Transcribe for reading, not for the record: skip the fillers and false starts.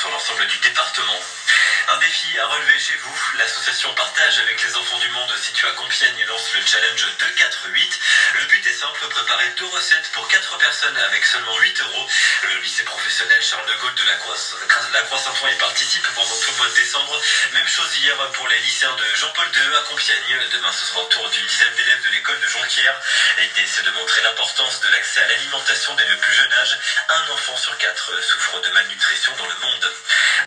sur l'ensemble du département. Un défi à relever chez vous. L'association Partage avec les enfants du monde située à Compiègne lance le challenge 2-4-8. Le but est simple, préparer 2 recettes pour 4 personnes avec seulement 8 euros. Le lycée professionnel Charles de Gaulle de la Croix-Saint-Ouen y participe pendant tout le mois de décembre. Même chose hier pour les lycéens de Jean-Paul II à Compiègne. Demain, ce sera au tour d'une dizaine d'élèves de l'école de Jonquière. L'idée, c'est de montrer l'importance de l'accès à l'alimentation dès le plus jeune âge. Un enfant sur 4 souffre de malnutrition dans le monde.